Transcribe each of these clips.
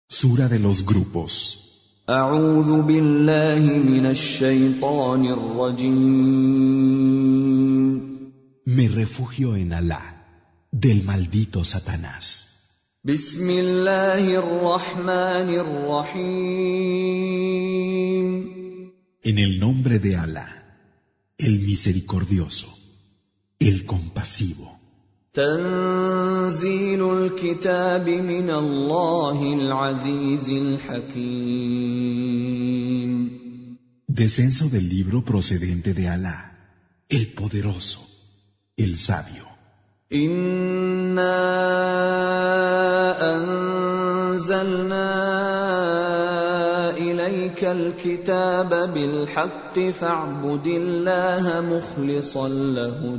Sura de los grupos. أعوذ بالله من الشيطان الرجيم. Me refugio en Alá, del maldito Satanás. بسم الله الرحمن الرحيم. En el nombre de Alá, el misericordioso, el compasivo. تنزيل الكتاب من الله العزيز الحكيم. Descenso del libro procedente de Alá, el poderoso, el sabio. إنا أنزلنا إليك الكتاب بالحق فاعبد الله مخلصا له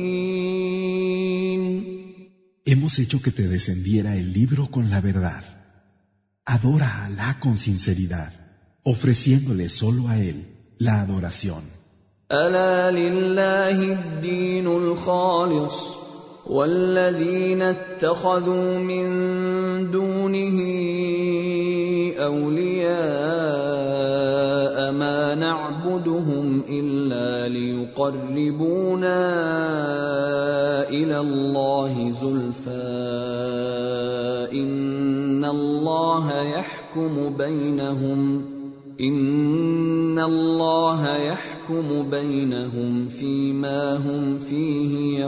الدين. Hemos hecho que te descendiera el libro con la verdad. Adora a Alá con sinceridad, ofreciéndole solo a Él la adoración. ألا لله الدين الخالص والذين اتخذوا من دونه أولياء ما نعبدهم إلا ليقربونا إلى الله زلفى إن الله يحكم بينهم فيما هم فيه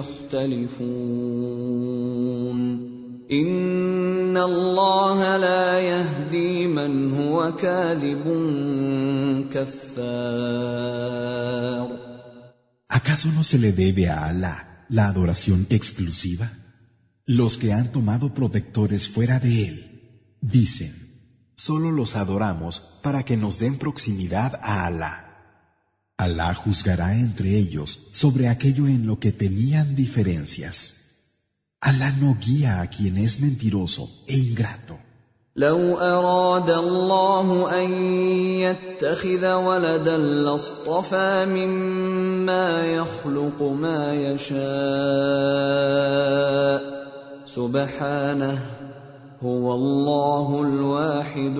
يختلفون إن الله لا يهدي من هو كاذب كفار. ¿Acaso no se le debe a Alá la adoración exclusiva? Los que han tomado protectores fuera de Él dicen: solo los adoramos para que nos den proximidad a Alá. Alá juzgará entre ellos sobre aquello en lo que tenían diferencias. Alá no guía a quien es mentiroso e ingrato. لو أراد الله أن يتخذ ولدا لاصطفى مما يخلق ما يشاء سبحانه هو الله الواحد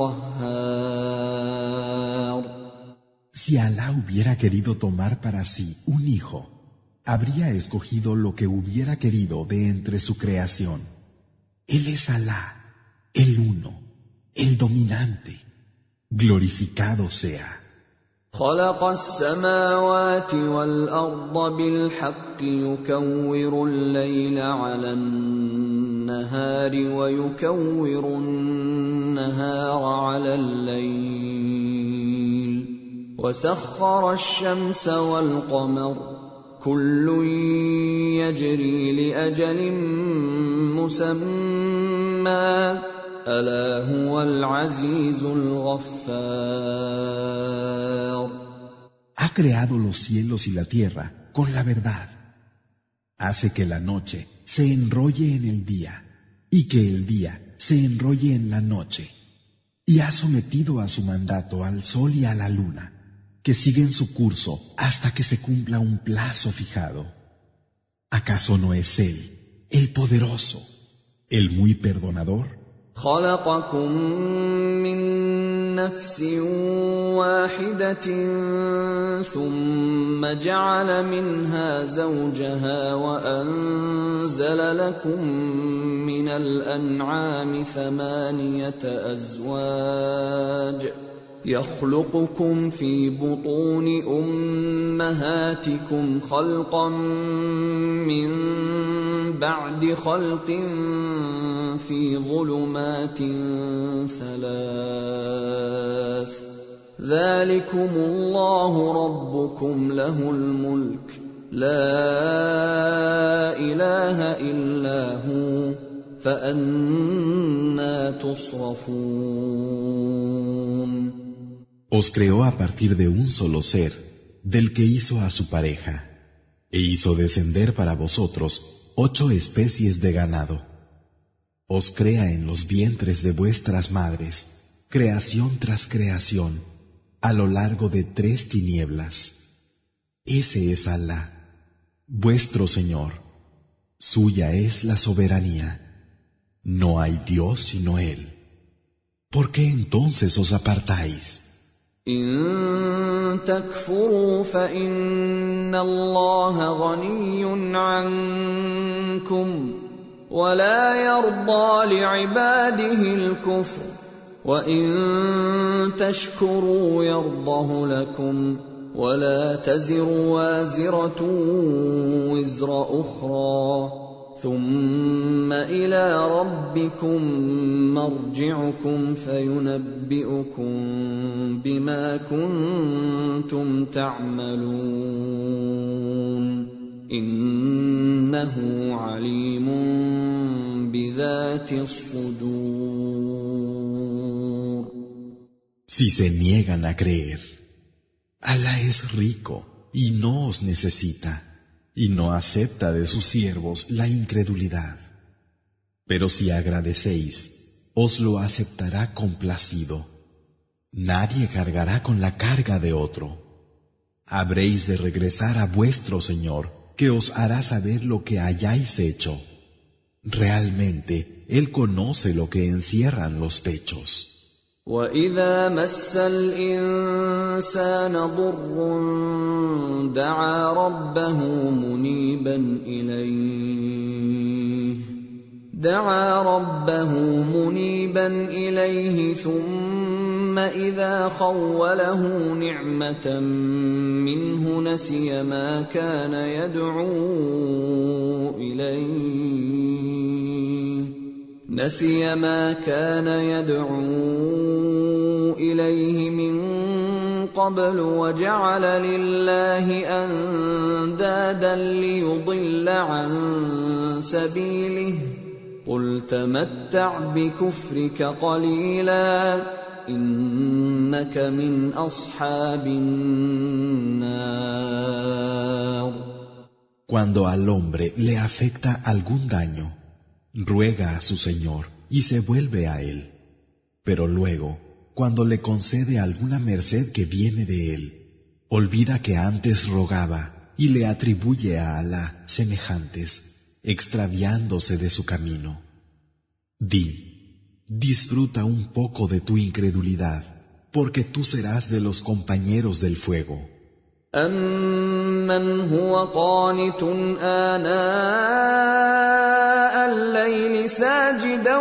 القهار. Si Alá hubiera querido tomar para sí un hijo, habría escogido lo que hubiera querido de entre su creación. Él es Alá, el uno, el dominante. Glorificado sea. خلق السماوات والأرض بالحق يكور الليل على النهار ويكور النهار على الليل وسخر الشمس والقمر كل يجري لأجل مسمى ألا هو العزيز الغفار. Ha creado los cielos y la tierra con la verdad. Hace que la noche se enrolle en el día y que el día se enrolle en la noche. Y ha sometido a su mandato al sol y a la luna, que siguen su curso hasta que se cumpla un plazo fijado. ¿Acaso no es Él, el poderoso, el muy perdonador? خلقكم من نفس واحدة ثم جعل منها زوجها وأنزل لكم من الأنعام 8 أزواج يخلقكم في بطون أمهاتكم خلقا من بعد خلق في ظلمات 3 ذلكم الله ربكم له الملك لا إله إلا هو فأنى تصرفون. Os creó a partir de un solo ser, del que hizo a su pareja, e hizo descender para vosotros 8 especies de ganado. Os crea en los vientres de vuestras madres, creación tras creación, a lo largo de 3 tinieblas. Ese es Alá, vuestro Señor. Suya es la soberanía. No hay Dios sino Él. ¿Por qué entonces os apartáis? إن تكفروا فإن الله غني عنكم ولا يرضى لعباده الكفر وإن تشكروا يرضه لكم ولا تزر وازرة وزر أخرى ثم إلى ربكم مرجعكم فينبئكم بما كنتم تعملون إنه عليم بذات الصدور. Si se niegan a creer, Alá es rico y no os necesita, y no acepta de sus siervos la incredulidad. Pero si agradecéis, os lo aceptará complacido. Nadie cargará con la carga de otro. Habréis de regresar a vuestro Señor, que os hará saber lo que hayáis hecho. Realmente, Él conoce lo que encierran los pechos. وَإِذَا مَسَّ الْإِنسَانَ ضُرٌّ دَعَا رَبَّهُ مُنِيبًا إِلَيْهِ ثُمَّ إِذَا خَوَّلَهُ نِعْمَةً مِّنْهُ نَسِيَ مَا كَانَ يَدْعُو إِلَيْهِ مِن قَبْلُ وَجَعَلَ لِلَّهِ أَندَادًا لِّيُضِلَّ عَن سَبِيلِهِ قُلْ تَمَتَّعْ بِكُفْرِكَ قَلِيلًا إِنَّكَ مِنْ أَصْحَابِ النَّارِ. Cuando al hombre le afecta algún daño, ruega a su Señor y se vuelve a Él. Pero luego, cuando le concede alguna merced que viene de Él, olvida que antes rogaba y le atribuye a Alá semejantes, extraviándose de su camino. Di, disfruta un poco de tu incredulidad, porque tú serás de los compañeros del fuego. أَمَّنْ هُوَ قَانِتٌ آنَاءَ اللَّيْلِ سَاجِدًا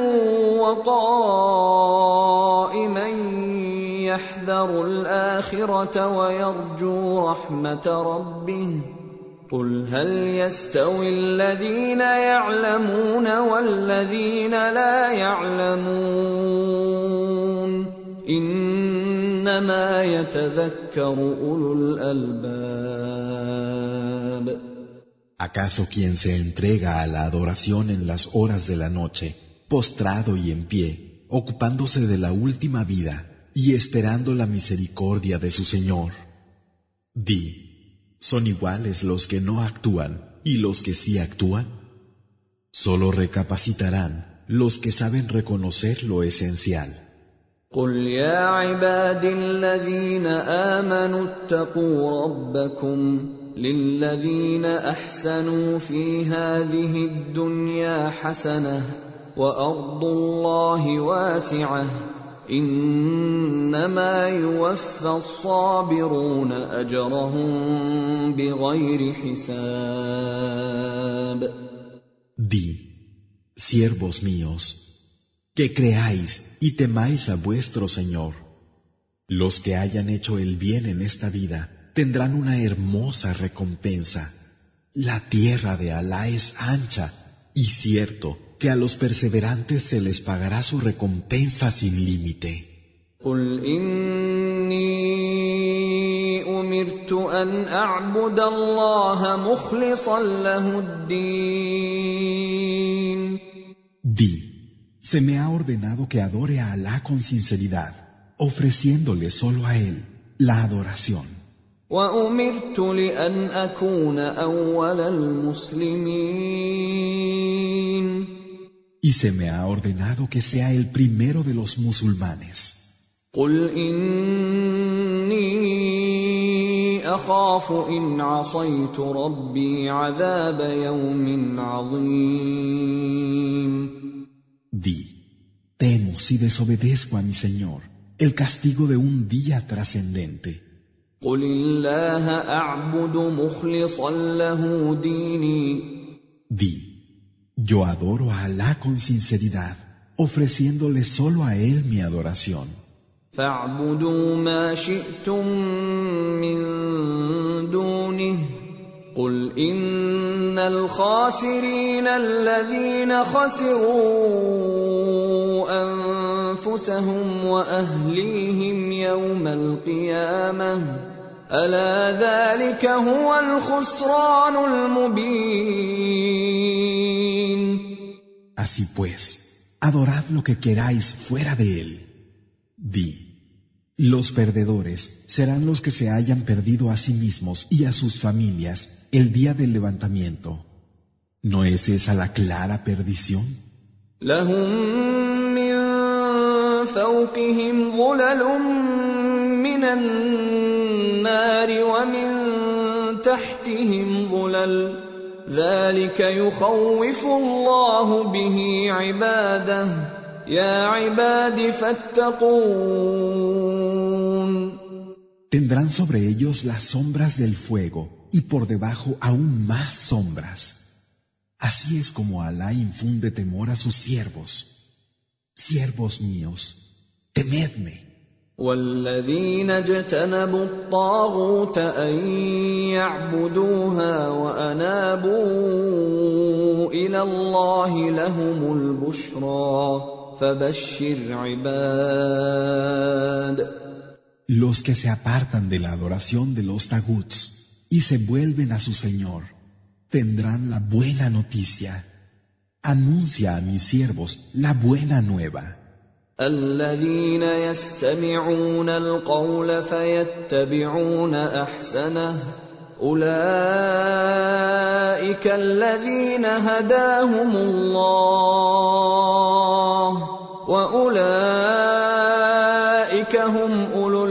وَقَائِمًا يَحْذَرُ الْآخِرَةَ وَيَرْجُو رَحْمَةَ رَبِّهِ قُلْ هَلْ يَسْتَوِي الَّذِينَ يَعْلَمُونَ وَالَّذِينَ لَا يَعْلَمُونَ إِنَّمَا يَتَذَكَّرُ أُولُو الْأَلْبَابِ. ¿Acaso quien se entrega a la adoración en las horas de la noche, postrado y en pie, ocupándose de la última vida y esperando la misericordia de su Señor? Di, ¿son iguales los que no actúan y los que sí actúan? Solo recapacitarán los que saben reconocer lo esencial. قُلْ يَا عِبَادِي الَّذِينَ آمَنُوا اتَّقُوا رَبَّكُمْ لِلَّذِينَ أَحْسَنُوا فِي هَٰذِهِ الدُّنْيَا حَسَنَةٌ وَأَرْضُ اللَّهِ وَاسِعَةٌ إِنَّمَا يُوَفَّى الصَّابِرُونَ أَجْرَهُم بِغَيْرِ حِسَابٍ. Di, siervos míos, que creáis y temáis a vuestro Señor. Los que hayan hecho el bien en esta vida tendrán una hermosa recompensa. La tierra de Alá es ancha, y cierto que a los perseverantes se les pagará su recompensa sin límite. قُلْ إِنِّي أُمِرْتُ أَنْ أَعْبُدَ اللَّهَ مُخْلِصًا لَهُ الدِّينَ. Di, se me ha ordenado que adore a Alá con sinceridad, ofreciéndole solo a Él la adoración. وَأُمِرْتُ لِأَنْ أَكُونَ أَوَّلَ الْمُسْلِمِينَ. Y se me ha ordenado que sea el primero de los musulmanes. قُلْ إِنِّي أَخَافُ إِنْ عَصَيْتُ رَبِّي عَذَابَ يَوْمٍ عَظِيمٍ. Di, Temo si desobedezco a mi Señor el castigo de un día trascendente. قل الله أعبد مخلصا له ديني. Di, yo adoro a Alá con sinceridad, ofreciéndole solo a Él mi adoración. فاعبدوا ما شئتم من دونه قل إن الخاسرين الذين خسروا أنفسهم وأهليهم يوم القيامة ألا ذلك هو الخسران المبين. Así pues, adorad lo que queráis fuera de Él. Di, los perdedores serán los que se hayan perdido a sí mismos y a sus familias el día del levantamiento. ¿No es esa la clara perdición? لهم من فوقهم ظلل من النار ومن تحتهم ظلل ذلك يخوف الله به عباده يا عباد فاتقون. Tendrán sobre ellos las sombras del fuego y por debajo aún más sombras. Así es como Alá infunde temor a sus siervos. Siervos míos, temedme. والذين اجتنبوا الطاغوت أن يعبدوها وأنابوا إلى الله لهم البشرى فبشر عباد. Los que se apartan de la adoración de los taguts y se vuelven a su Señor, tendrán la buena noticia. Anuncia a mis siervos la buena nueva. الذين يستمعون القول فيتبعون أحسنه أولئك الذين هداهم الله وأولئك هم أولو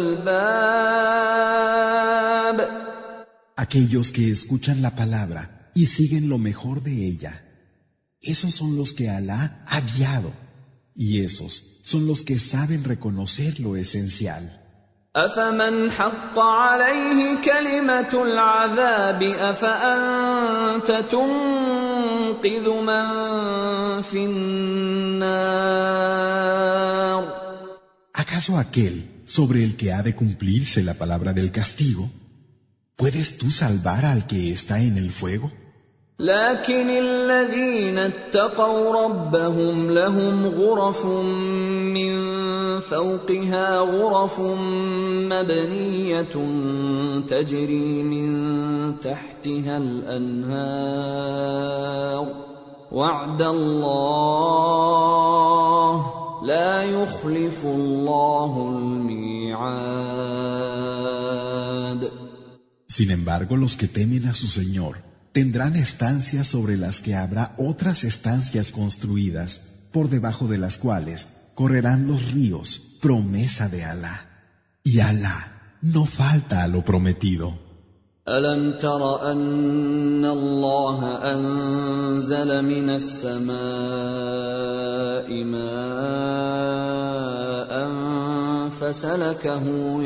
الألباب. Aquellos que escuchan la palabra y siguen lo mejor de ella, esos son los que Alá ha guiado. Y esos son los que saben reconocer lo esencial. أفمن حق عليه كلمة العذاب أفأنت تنقذ من في النار. ¿Acaso aquel sobre el que ha de cumplirse la palabra del castigo, puedes tú salvar al que está en el fuego? لكن الذين اتقوا ربهم لهم غرف من فوقها غرف مبنية تجري من تحتها الأنهار وعد الله لا يخلف الله الميعاد. Sin embargo, los que temen a su Señor tendrán estancias sobre las que habrá otras estancias construidas, por debajo de las cuales correrán los ríos, promesa de Alá. Y Alá no falta a lo prometido. ألم تر أن الله أنزل من السماء ماء فسلكه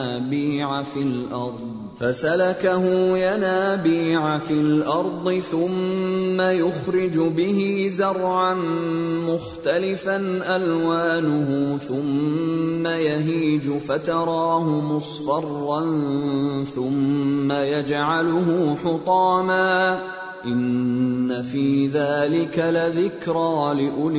ينابيع في الأرض ثم يخرج به زرعا مختلفا ألوانه ثم يهيج فتراه مصفرا ثم يجعله حطاما إن في ذلك لذكرى لأولي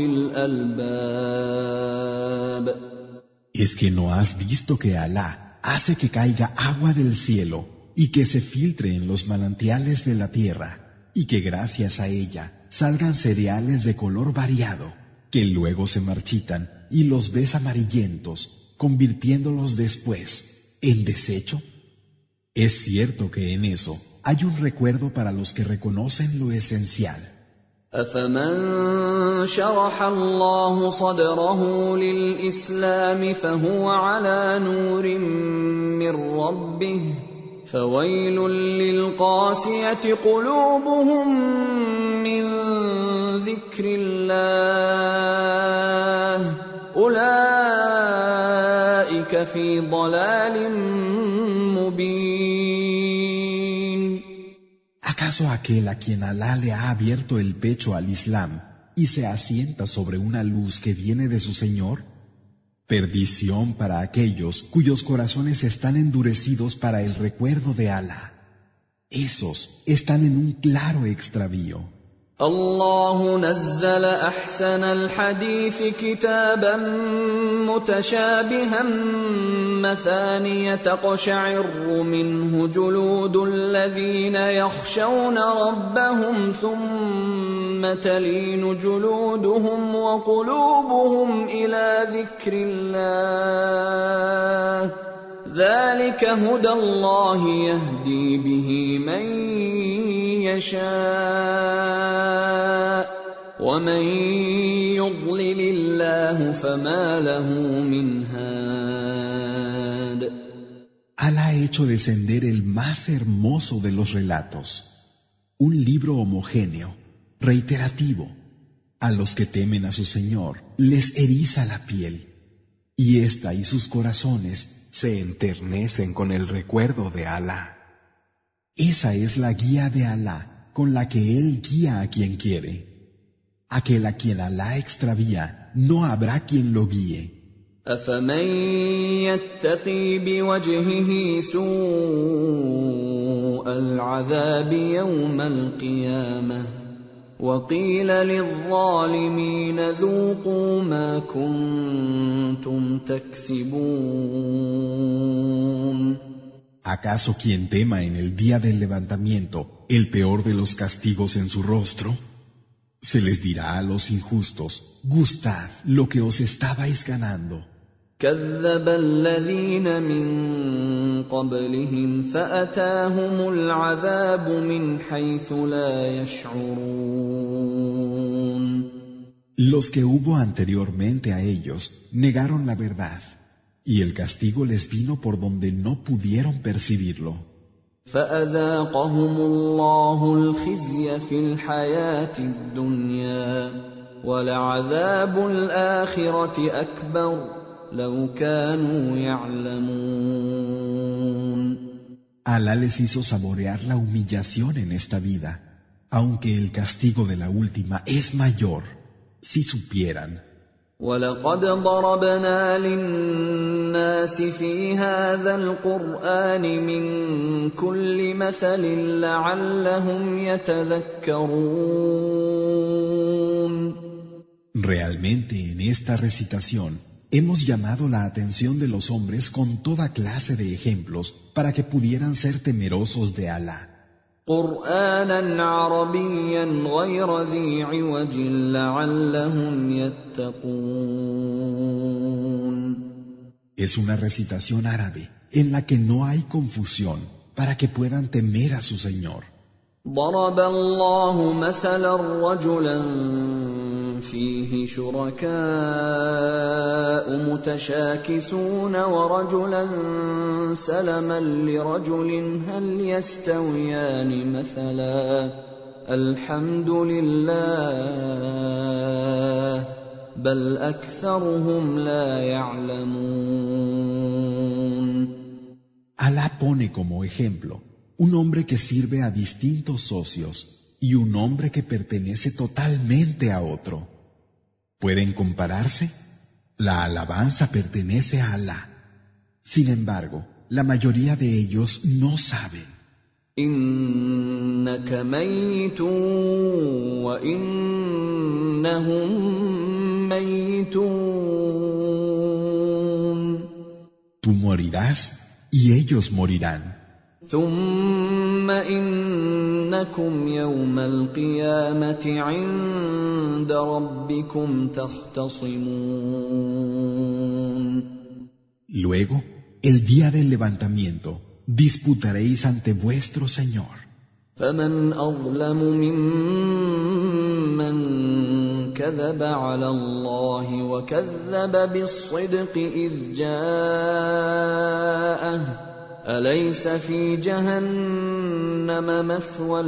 الألباب. ¿Es que no has visto que Alá hace que caiga agua del cielo y que se filtre en los manantiales de la tierra, y que gracias a ella salgan cereales de color variado, que luego se marchitan y los ves amarillentos, convirtiéndolos después en desecho? Es cierto que en eso hay un recuerdo para los que reconocen lo esencial. أفمن شرح الله صدره للإسلام فهو على نور من ربه فويل للقاسية قلوبهم من ذكر الله أولئك في ضلال مبين. ¿Acaso aquel a quien Alá le ha abierto el pecho al Islam y se asienta sobre una luz que viene de su Señor? Perdición para aquellos cuyos corazones están endurecidos para el recuerdo de Alá. Esos están en un claro extravío. الله نزل أحسن الحديث كتابا متشابها مثانية تقشعر منه جلود الذين يخشون ربهم ثم تلين جلودهم وقلوبهم إلى ذكر الله ذلك هدى الله يهدي به من يشاء ومن يضلل الله فما له من هاد. Alá ha hecho descender el más hermoso de los relatos, un libro homogéneo, reiterativo. A los que temen a su Señor les eriza la piel, y ésta y sus corazones se enternecen con el recuerdo de Alá. Esa es la guía de Alá con la que Él guía a quien quiere. Aquel a quien Alá extravía, no habrá quien lo guíe. أفمن يتقي بوجهه سوء العذاب يوم القيامة وقيل للظالمين ذوقوا ما كنتم تكسبون. ¿Acaso quien tema en el día del levantamiento el peor de los castigos en su rostro? Se les dirá a los injustos, gustad lo que os estabais ganando. كذب الذين من قبلهم فأتاهم العذاب من حيث لا يشعرون. Los que hubo anteriormente a ellos negaron la verdad, y el castigo les vino por donde no pudieron percibirlo. فأذاقهم الله الخزي في الحياة الدنيا ولعذاب الآخرة أكبر لو كانوا يعلمون. Alá les hizo saborear la humillación en esta vida, aunque el castigo de la última es mayor, si supieran. وَلَقَدْ ضَرَبْنَا لِلنَّاسِ فِي هَذَا الْقُرْآنِ مِنْ كُلِّ مَثَلٍ لَعَلَّهُمْ يَتَذَكَّرُونَ. Realmente en esta recitación hemos llamado la atención de los hombres con toda clase de ejemplos para que pudieran ser temerosos de Alá. قُرْآنًا عَرَبِيًّا غَيْرَ ذِي عِوَجٍ لَعَلَّهُمْ يَتَّقُونَ. Es una recitación árabe en la que no hay confusión para que puedan temer a su Señor. ضرب الله مثلا رجلا فيه شركاء متشاكسون ورجلا سلما لرجل هل يستويان مثلا الحمد لله بل أكثرهم لا يعلمون. Alá pone como ejemplo un hombre que sirve a distintos socios y un hombre que pertenece totalmente a otro. ¿Pueden compararse? La alabanza pertenece a Alá. Sin embargo, la mayoría de ellos no saben. إنك ميت وإنهم ميتون. Tú morirás y ellos morirán. ثم إنكم يوم القيامة عند ربكم تختصمون. Luego, el día del levantamiento, disputaréis ante vuestro Señor. فمن أظلم ممن كذب على الله وكذب بالصدق إذ جاءه أليس في جهنم مثوى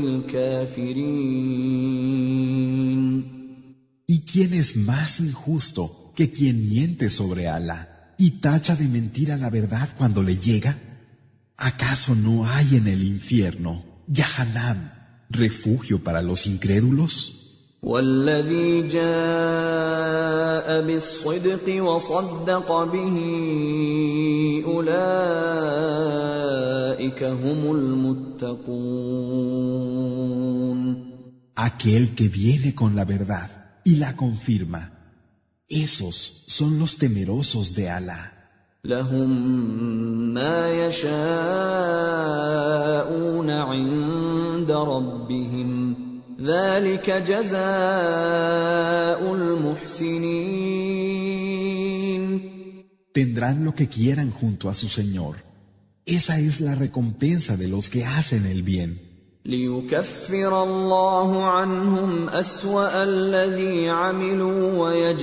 للكافرين ¿Y quién es más injusto que quien miente sobre Alá y tacha de mentira la verdad cuando le llega? ¿Acaso no hay en el infierno, Yahanam, refugio para los incrédulos? والذي جاء بالصدق وصدق به أولئك هم المتقون. Aquel que viene con la verdad y la confirma, esos son los temerosos de Alá. لهم ما يشاءون عند ربهم ذلك جزاء المحسنين. Tendrán lo que quieran junto a su Señor. Esa es la recompensa de los que hacen el bien. ليكفر الله عنهم أسوأ الذي عملوا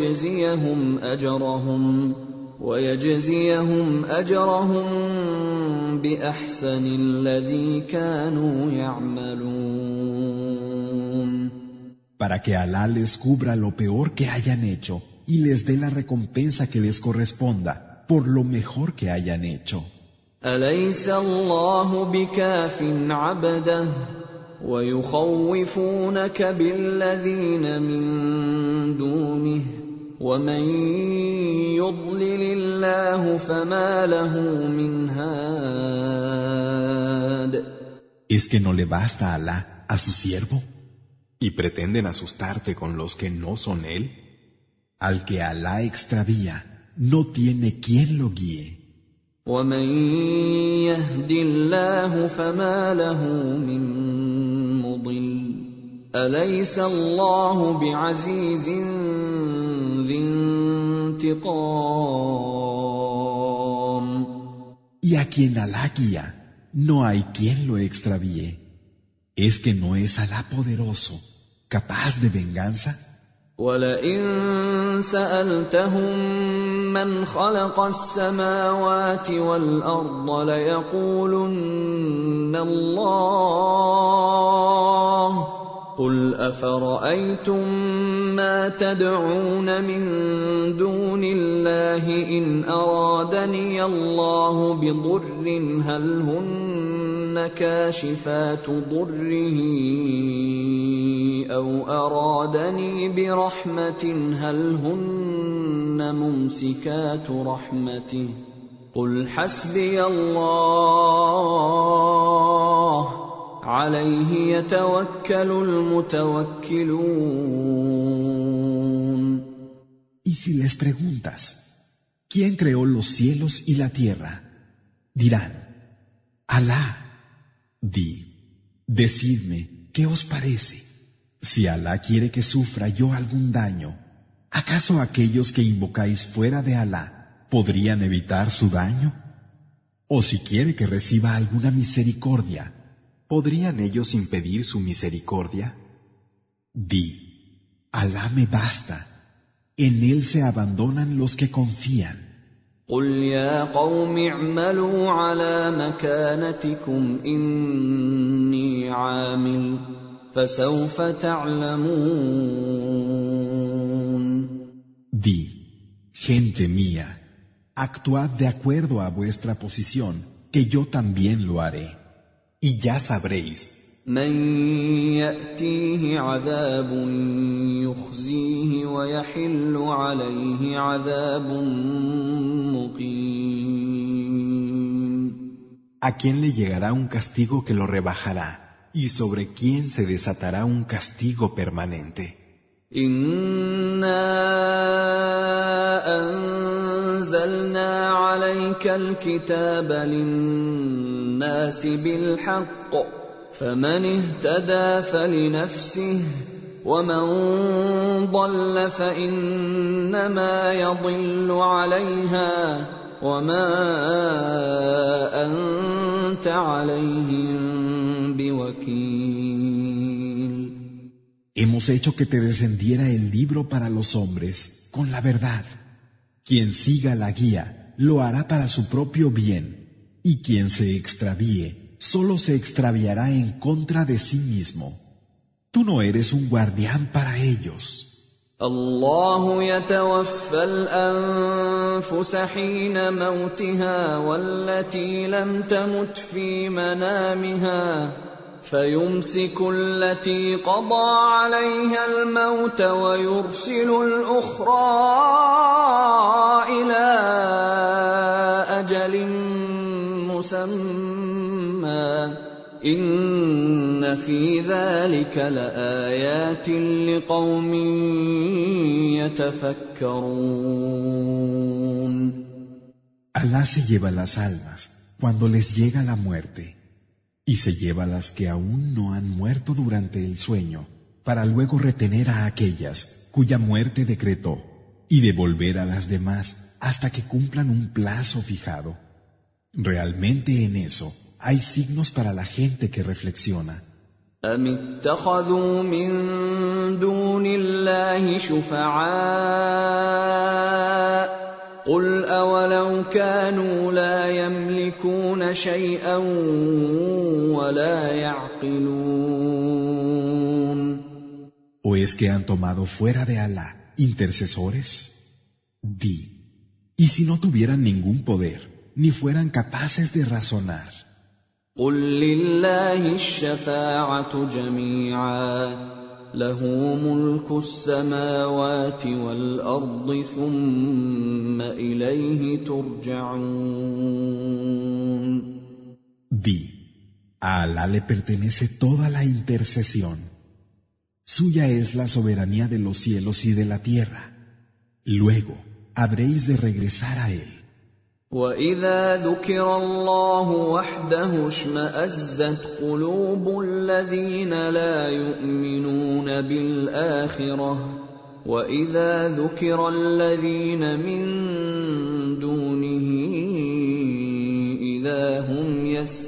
ويجزيهم أجرهم بأحسن الذي كانوا يعملون. Para que Alá les cubra lo peor que hayan hecho y les dé la recompensa que les corresponda por lo mejor que hayan hecho. أليس الله بكاف عبده ويخوفونك بالذين من دونه ومن يضلل الله فما له من هاد. ¿Es que no le basta a Alá a su siervo? ¿Y pretenden asustarte con los que no son él? Al que Alá extravía, no tiene quien lo guíe. ومن يهد الله فما له من مضل أليس الله بعزيز ذي انتقام. Y a quien Alá guía, no hay quien lo extravíe. ¿Es que no es Alá poderoso, capaz de venganza? ولئن سألتهم من خلق السماوات والأرض ليقولن الله قل أفرأيتم ما تدعون من دون الله إن أرادني الله بضر هل هن كاشفات ضره أو أرادني برحمة هل هن ممسكات رحمته قل حسبي الله عليه يتوكل المتوكلون. Y si les preguntas, ¿quién creó los cielos y la tierra? Dirán, Alá. Decidme, ¿qué os parece? Si Alá quiere que sufra yo algún daño, ¿acaso aquellos que invocáis fuera de Alá podrían evitar su daño? ¿O si quiere que reciba alguna misericordia, ¿podrían ellos impedir su misericordia? Alá me basta, en Él se abandonan los que confían. قل يا قوم اعملوا على مكانتكم إني عامل فسوف تعلمون. Gente mía, actuad de acuerdo a vuestra posición, que yo también lo haré. Y ya sabréis. من يأتيه عذاب يخزيه ويحل عليه عذاب مقيم. ¿A quién le llegará un castigo que lo rebajará? ¿Y sobre quién se desatará un castigo permanente? إنا أنزلنا عليك الكتاب للناس بالحق فمن اهتدى فلنفسه ومن ضل فإنما يضل عليها وما أنت عليهم بوكيل. Hemos hecho que te descendiera el libro para los hombres con la verdad. Quien siga la guía lo hará para su propio bien, Y quien se extravíe, solo se extraviará en contra de sí mismo. Tú no eres un guardián para ellos. الله يتوفى الأنفس حين موتها والتي لم تمت في منامها فيمسك التي قضى عليها الموت ويرسل الأخرى إلى أجل مسمى إن في ذلك لآيات لقوم يتفكرون. Alá se lleva las almas cuando les llega la muerte y se lleva las que aún no han muerto durante el sueño para luego retener a aquellas cuya muerte decretó y devolver a las demás hasta que cumplan un plazo fijado. Realmente en eso hay signos para la gente que reflexiona. أم اتخذوا من دون الله شفعاء قل أولو كانوا لا يملكون شيئا ولا يعقلون. ¿O es que han tomado fuera de Alá intercesores? Di, ¿y si no tuvieran ningún poder, ni fueran capaces de razonar? قل لله الشفاعة جميعا له ملك السماوات والأرض ثم إليه ترجعون. Di, a Alá le pertenece toda la intercesión. Suya es la soberanía de los cielos y de la tierra. Luego habréis de regresar a Él. وَإِذَا ذُكِرَ اللَّهُ وَحْدَهُ اشْمَأَزَّتْ قُلُوبُ الَّذِينَ لَا يُؤْمِنُونَ بِالْآخِرَةِ وَإِذَا ذُكِرَ الَّذِينَ مِن دُونِهِ إِذَا هُمْ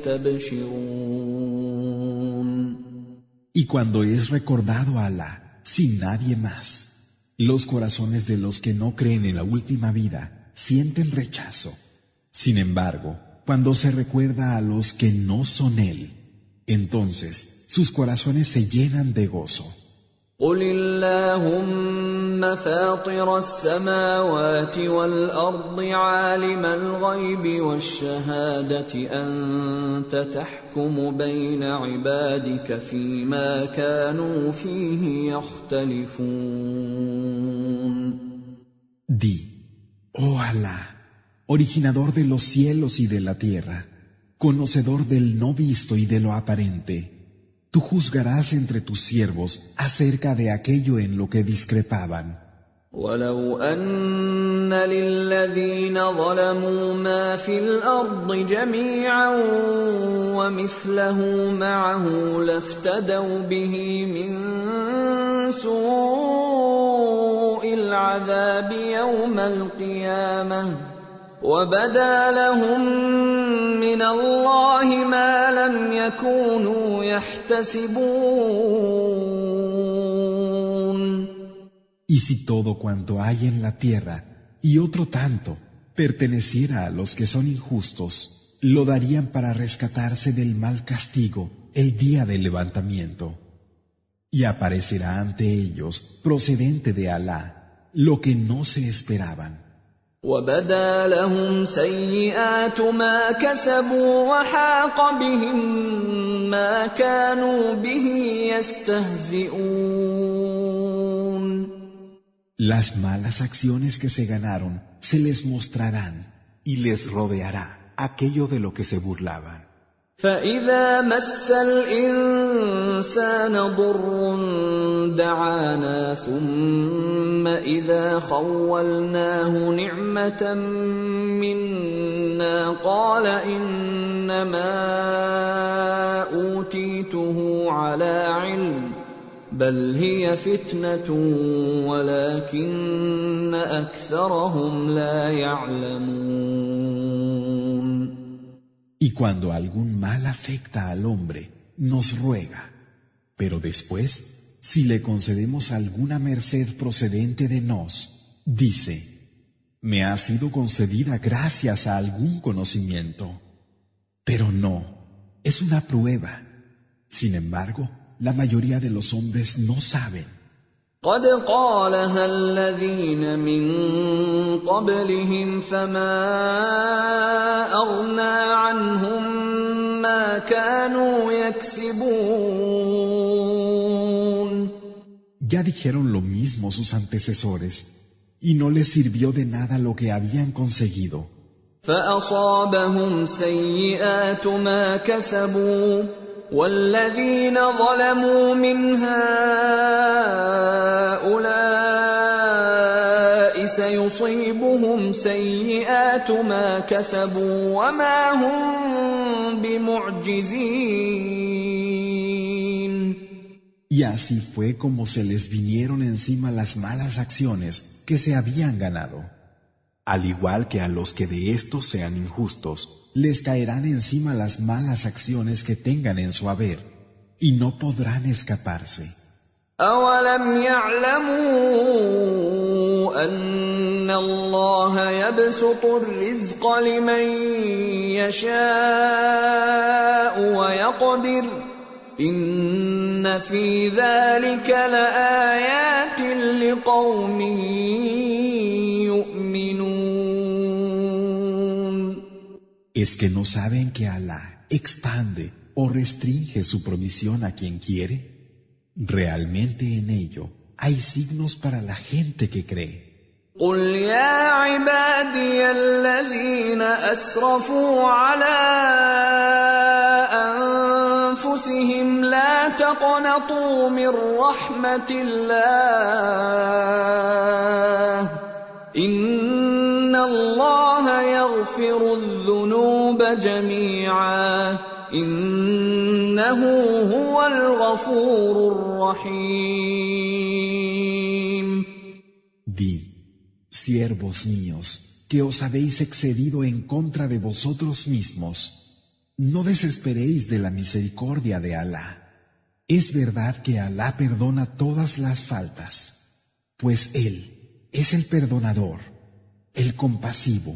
يَسْتَبْشِرُونَ. Y cuando es recordado a Alá, sin nadie más, los corazones de los que no creen en la última vida sienten rechazo. Sin embargo, cuando se recuerda a los que no son Él, entonces sus corazones se llenan de gozo. قُلِ اللَّهُمَّ فَاطِرَ السَّمَاوَاتِ وَالْأَرْضِ عَالِمَ الْغَيْبِ وَالشَّهَادَةِ أَنْتَ تَحْكُمُ بَيْنَ عِبَادِكَ فِيمَا كَانُوا فِيهِ يَخْتَلِفُونَ. Di, oh Alá, originador de los cielos y de la tierra, conocedor del no visto y de lo aparente, tú juzgarás entre tus siervos acerca de aquello en lo que discrepaban. وَلَوْ أَنَّ لِلَّذِينَ ظَلَمُوا مَا فِي الْأَرْضِ جَمِيعًا وَمِثْلَهُ مَعَهُ لَافْتَدَوْا بِهِ مِن سُوءِ الْعَذَابِ يَوْمَ الْقِيَامَةِ وَبَدَا لَهُم مِّنَ اللَّهِ مَا لَمْ يَكُونُوا يَحْتَسِبُونَ. Y si todo cuanto hay en la tierra y otro tanto perteneciera a los que son injustos, lo darían para rescatarse del mal castigo el día del levantamiento. Y aparecerá ante ellos, procedente de Alá, lo que no se esperaban. وَبَدَا لَهُمْ سَيِّئَاتُ مَا كَسَبُوا وَحَاقَ بِهِم مَّا كَانُوا بِهِ يَسْتَهْزِئُونَ. Las malas acciones que se ganaron se les mostrarán y les rodeará aquello de lo que se burlaban. فَإِذَا مَسَّ الْإِنسَانَ ضُرٌّ دَعَانَا ثُمَّ إِذَا خَوَّلْنَاهُ نِعْمَةً مِنَّا قَالَ إِنَّمَا أُوتِيتُهُ عَلَى عِلْمٍ بَلْ هِيَ فِتْنَةٌ وَلَكِنَّ أَكْثَرَهُمْ لَا يَعْلَمُونَ. Y cuando algún mal afecta al hombre, nos ruega. Pero después, si le concedemos alguna merced procedente de nos, dice, me ha sido concedida gracias a algún conocimiento. Pero no, es una prueba. Sin embargo, la mayoría de los hombres no saben. قد قالها الذين من قبلهم فما أغنى عنهم ما كانوا يكسبون. Ya dijeron lo mismo sus antecesores, y no les sirvió de nada lo que habían conseguido. فأصابهم سيئات ما كسبوا والذين ظلموا من هؤلاء سيصيبهم سيئات ما كسبوا وما هم بمعجزين. Y así fue como se les vinieron encima las malas acciones que se habían ganado. Al igual que a los que de estos sean injustos, les caerán encima las malas acciones que tengan en su haber, y no podrán escaparse. أَوَلَمْ يَعْلَمُوا أَنَّ اللَّهَ يَبْسُطُ الرِّزْقَ لِمَن يَشَاءُ وَيَقْدِرُ إِنَّ فِي ذَلِكَ لَآيَاتٍ لِقَوْمٍ يُؤْمِنُونَ. ¿Es que no saben que Alá expande o restringe su provisión a quien quiere? Realmente en ello hay signos para la gente que cree. قُلْ يَا عِبَادِيَ الَّذِينَ أَسْرَفُوا عَلَىٰ أَنفُسِهِمْ لَا تَقْنَطُوا مِن رَّحْمَةِ اللَّهِ إِنَّ اللَّهَ يَغْفِرُ الذُّنُوبَ جَمِيعًا إِنَّهُ هُوَ الْغَفُورُ الرَّحِيمُ. Di, siervos míos, que os habéis excedido en contra de vosotros mismos, no desesperéis de la misericordia de Alá. Es verdad que Alá perdona todas las faltas, pues Él es el perdonador, el compasivo.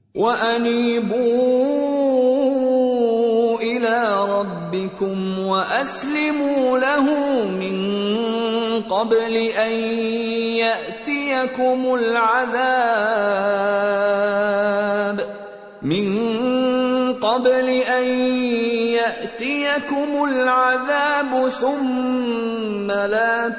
وَأَنِيبُوا إِلَىٰ رَبِّكُمْ وَأَسْلِمُوا لَهُ مِن قَبْلِ أَن يَأْتِيَكُمُ الْعَذَابُ ثُمَّ لَا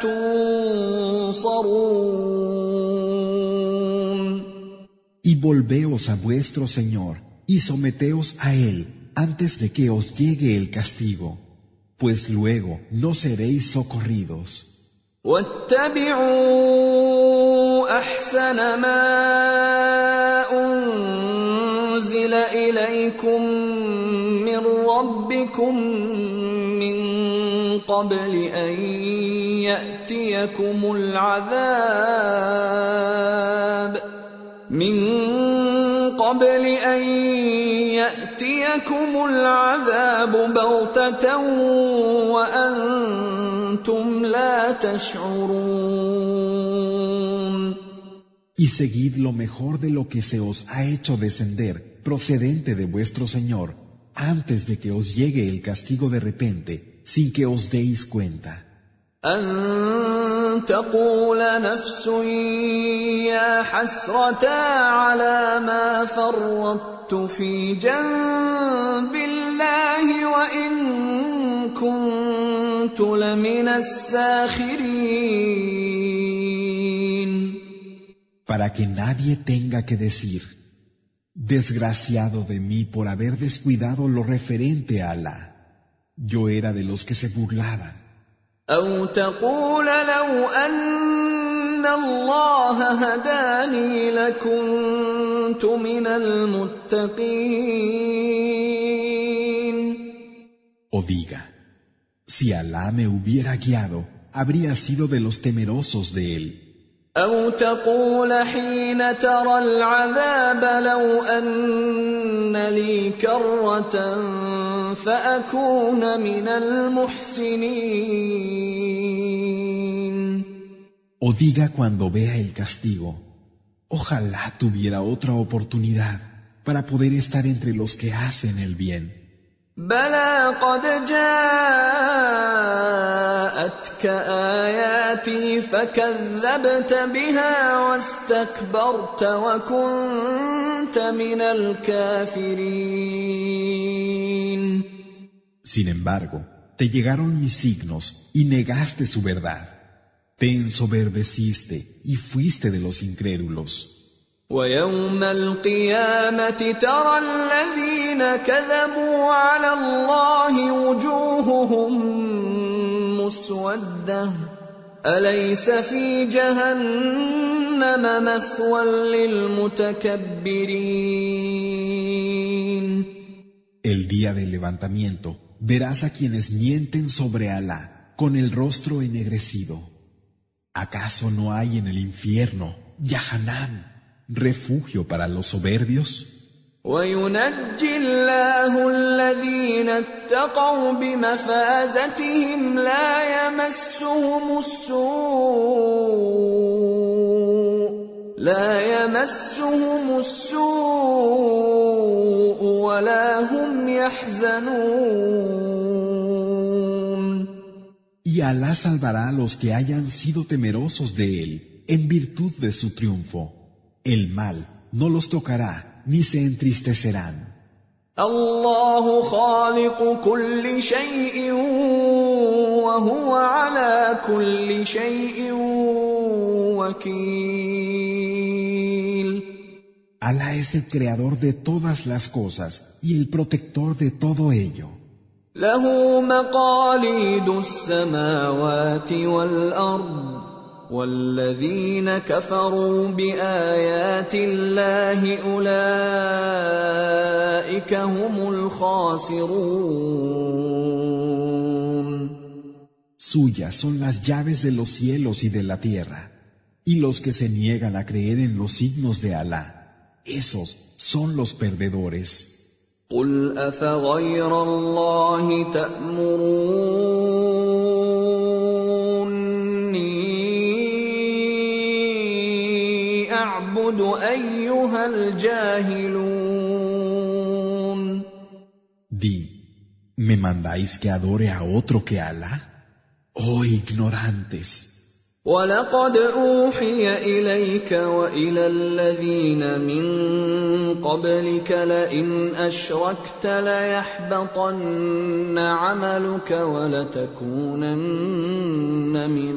تُنصَرُونَ. Y volveos a vuestro Señor y someteos a Él antes de que os llegue el castigo, pues luego no seréis socorridos. وَاتَّبِعُوا أَحْسَنَ مَا أُنزِلَ إِلَيْكُم مِّن رَّبِّكُم مِّن قَبْلِ أَن يَأْتِيَكُمُ الْعَذَابُ بَغْتَةً وَأَنتُمْ لَا تَشْعُرُونَ. Y seguid lo mejor de lo que se os ha hecho descender procedente de vuestro Señor antes de que os llegue el castigo de repente sin que os deis cuenta. أَن تَقُولَ نَفْسٌ يَا حَسْرَتَا عَلَىٰ مَا فَرَّطتُ فِي جَنبِ اللَّهِ وَإِن كُنتُ لَمِنَ السَّاخِرِينَ. Para que nadie tenga que decir, desgraciado de mí por haber descuidado lo referente a Alá. Yo era de los que se burlaban. أَوْ تَقُولَ لَوْ أَنَّ اللَّهَ هَدَانِي لَكُنتُ مِنَ الْمُتَّقِينَ. O diga, si Alá me hubiera guiado, habría sido de los temerosos de Él. أَوْ تَقُولَ حِينَ تَرَى الْعَذَابَ لَوْ أَنَّ لِي كَرَّةً فَأَكُونَ مِنَ الْمُحْسِنِينَ. O diga cuando vea el castigo, ojalá tuviera otra oportunidad para poder estar entre los que hacen el bien. بلى قد جاءتك آياتي فكذبت بها واستكبرت وكنت من الكافرين. Sin embargo, te llegaron mis signos y negaste su verdad. Te ensoberbeciste y fuiste de los incrédulos. ويوم القيامة ترى الذين كذبوا على الله وجوههم مسودة أليس في جهنم مثوى للمتكبرين. El día del levantamiento verás a quienes mienten sobre Alá con el rostro ennegrecido. ¿Acaso no hay en el infierno, Yahanam, refugio para los soberbios? وينجي الله الذين اتقوا بمفازتهم لا يمسهم السوء ولا هم يحزنون. Y Alá salvará a los que hayan sido temerosos de él en virtud de su triunfo. El mal no los tocará ni se entristecerán. الله خالق كل شيء وهو على كل شيء وكيل. Alá es el creador de todas las cosas y el protector de todo ello. له مقاليد السماوات والأرض والذين كفروا بآيات الله أولئك هم الخاسرون. Suyas son las llaves de los cielos y de la tierra, y los que se niegan a creer en los signos de Alá, esos son los perdedores. قل أفغير الله تأمروني أعبد أيها الجاهلون. Di, ¿me mandáis que adore a otro que Alá? ¡Oh ignorantes! ولقد أوحي إليك وإلى الذين من قبلك لئن أشركت ليحبطن عملك ولتكونن من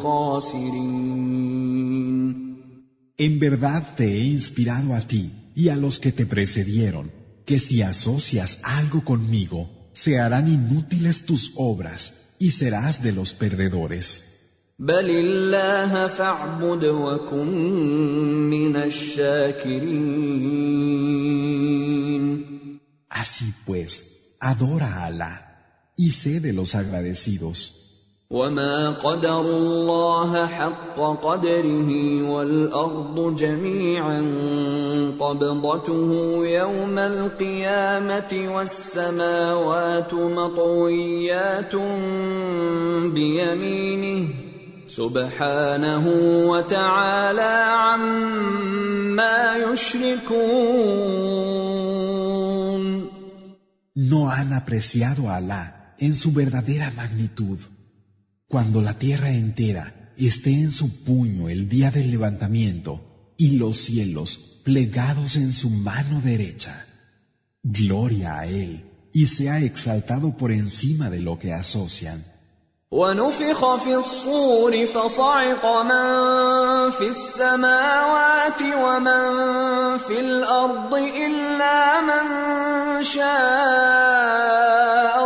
الخاسرين. En verdad te he inspirado a ti y a los que te precedieron, que si asocias algo conmigo, se harán inútiles tus obras y serás de los perdedores. بل الله فاعبد وكن من الشاكرين. Así pues, adora a Alá y sé de los agradecidos. وما قدروا الله حق قدره والأرض جميعا قبضته يوم القيامة والسماوات مطويات بيمينه سبحانه وتعالى عما يشركون. No han apreciado a Alá en su verdadera magnitud. Cuando la tierra entera esté en su puño el día del levantamiento y los cielos plegados en su mano derecha, gloria a Él y sea exaltado por encima de lo que asocian. ونفخ في الصور فصعق من في السماوات ومن في الأرض إلا من شاء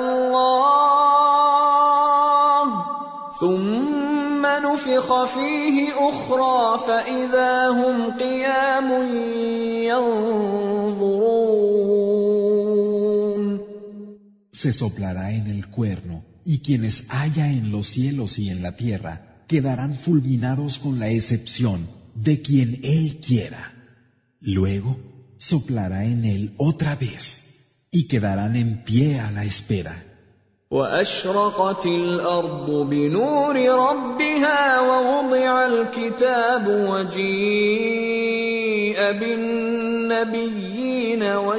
الله ثم نفخ فيه أخرى فإذا هم قيام ينظرون. Se soplará en el cuerno y quienes haya en los cielos y en la tierra quedarán fulminados con la excepción de quien Él quiera. Luego soplará en él otra vez y quedarán en pie a la espera. وأشرقت الأرض بنور ربها ووضع الكتاب وجيء بالناس بالنبيين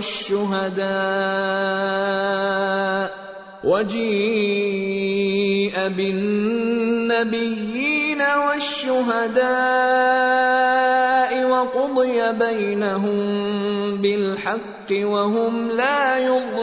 والشهداء وجيء بالنبيين والشهداء وقضي بينهم بالحق وهم لا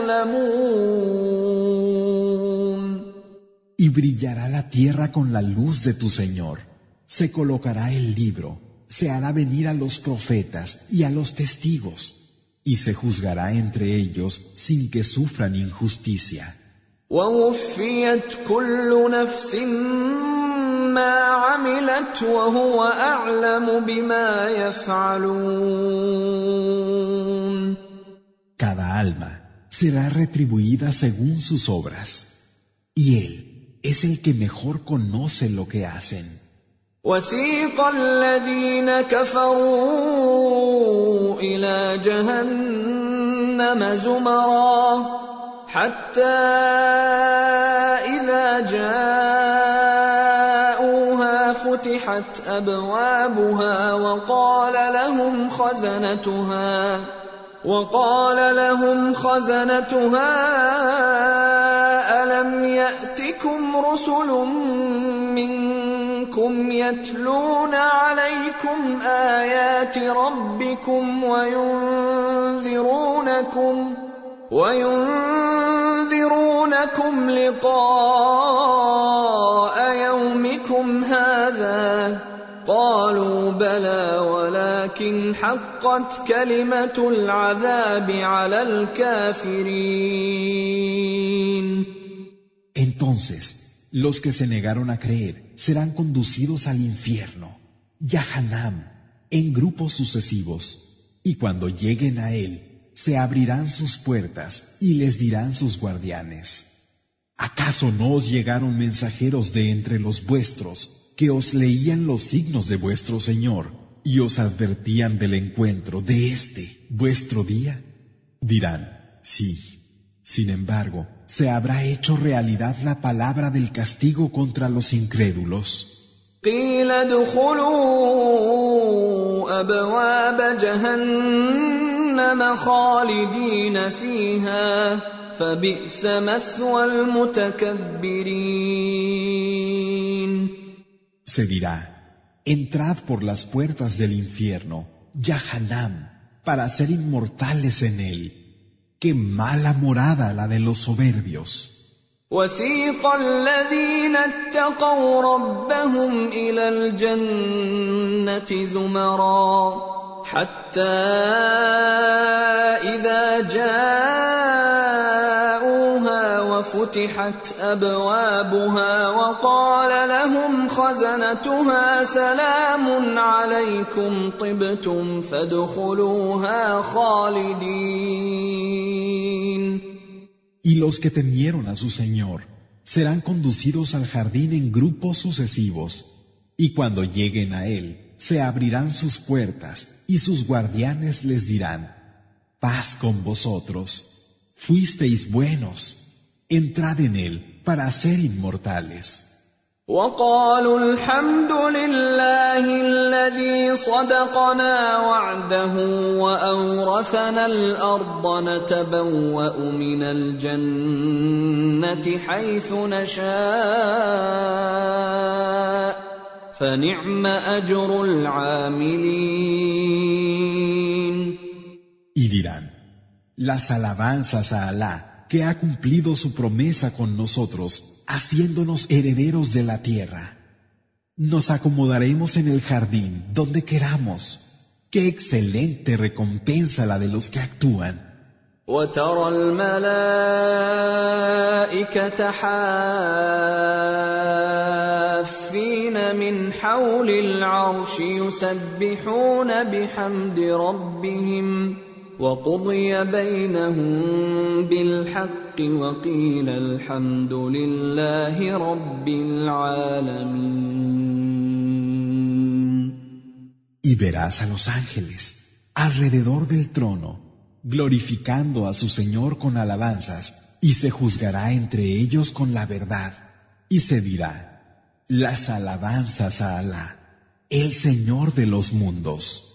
يظلمون. Y brillará la tierra con la luz de tu Señor. Se colocará el libro, se hará venir a los profetas y a los testigos, y se juzgará entre ellos sin que sufran injusticia. ووفيت كل نفس ما عملت وهو أعلم بما يفعلون. Cada alma será retribuida según sus obras, y Él es el que mejor conoce lo que hacen. وسيق الذين كفروا إلى جهنم زمرا حتى إذا جاءوها فتحت أبوابها وقال لهم خزنتها ألم يأتكم رسل منكم يتلون عليكم آيات ربكم وينذرونكم لقاء يومكم هذا قالوا بلى ولكن حقت كلمة العذاب على الكافرين. Entonces, los que se negaron a creer serán conducidos al infierno, Yahanam, en grupos sucesivos, y cuando lleguen a él, se abrirán sus puertas y les dirán sus guardianes: ¿acaso no os llegaron mensajeros de entre los vuestros que os leían los signos de vuestro Señor y os advertían del encuentro de este, vuestro día? Dirán: sí. Sin embargo, se habrá hecho realidad la palabra del castigo contra los incrédulos. قيل ادخلوا أبواب جهنم خالدين فيها فبئس مثوى المتكبرين. Se dirá: entrad por las puertas del infierno, Yahanam, para ser inmortales en él. ¡Qué mala morada la de los soberbios! وسيق الذين اتقوا ربهم إلى الجنة زمرا حتى إذا جاءوها وفتحت أبوابها وقال لهم خزنتها سلام عليكم طبتم فادخلوها خالدين. Y los que temieron a su Señor serán conducidos al jardín en grupos sucesivos, y cuando lleguen a él, se abrirán sus puertas, y sus guardianes les dirán: paz con vosotros, fuisteis buenos, entrad en él para ser inmortales. وقالوا الحمد لله الذي صدقنا وعده وأورثنا الأرض نتبوأ من الجنة حيث نشاء فنعم أجر العاملين. Y dirán: las alabanzas a Alá, que ha cumplido su promesa con nosotros, haciéndonos herederos de la tierra. Nos acomodaremos en el jardín donde queramos. ¡Qué excelente recompensa la de los que actúan! وترى الملائكة حافين من حول العرش يسبحون بحمد ربهم وقضي بينهم بالحق وقيل الحمد لله رب العالمين. Y verás a los ángeles alrededor del trono, glorificando a su Señor con alabanzas, y se juzgará entre ellos con la verdad, y se dirá: las alabanzas a Alá, el Señor de los mundos.